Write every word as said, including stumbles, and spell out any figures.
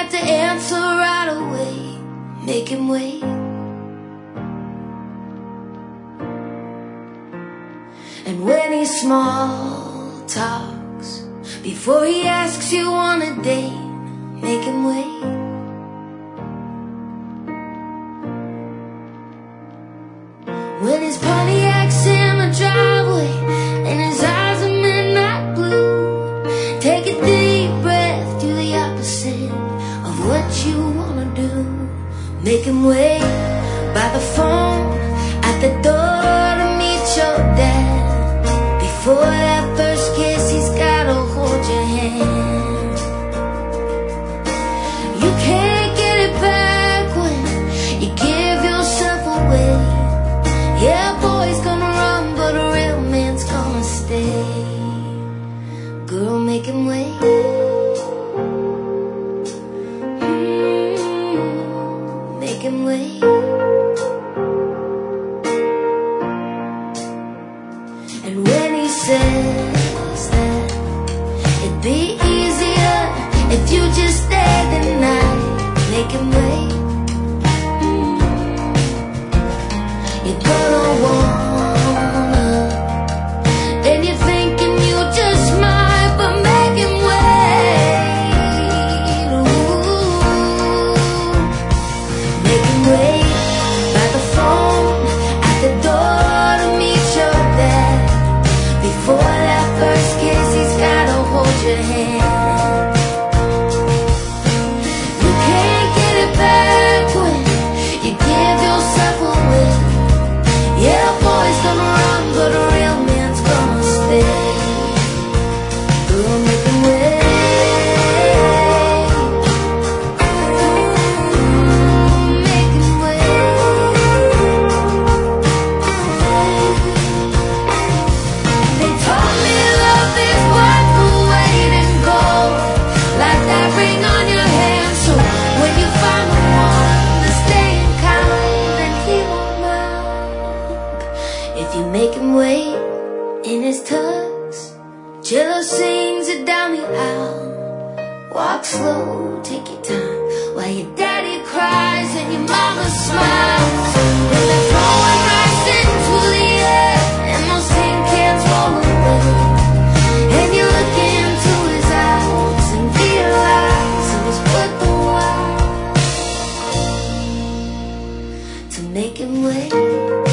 have to answer right away. Make him wait. And when he small talks, before he asks you on a date, make him wait. When his Pontiac's in the driveway and his eyes are midnight blue, take a deep breath, do the opposite of what you wanna do. Make him wait by the phone at the door to meet your dad. Before that first kiss, he's gotta hold your hand. You can't get it back when you give yourself away. Yeah, boy's gonna run, but a real man's gonna stay. Girl, make him wait. Mm, make him wait. And when he says that it'd be easier if you just stayed the night, make him wait. You're gonna wanna, and you're thinking you just might, but make him wait. Ooh, make him wait by the phone at the door to meet your dad. Before that first kiss, he's gotta hold your hand. You can't get it back when you give yourself away. Yeah, boy's gonna run, but a real man's gonna stay. Girl, make him wait. Make him wait. They told me love is worth the wait and gold, like that ring on your hand. So when you find the one that's staying kind, then he won't mind. If you make him wait in his tux, Jello sings it down the aisle. Walk slow, take your time, while your daddy cries and your mama smiles. Then they're throwing rice into the air and those tin cans roll away. And you look into his eyes and realize it was worth the while to make him wait.